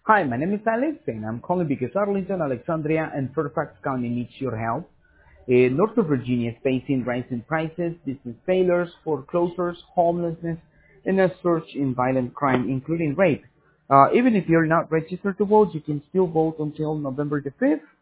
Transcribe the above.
Hi, my name is Alex, and I'm calling because Arlington, Alexandria, and Fairfax County needs your help. North of Virginia is facing rising prices, business failures, foreclosures, homelessness, and a surge in violent crime, including rape. Even if you're not registered to vote, you can still vote until November the 5th.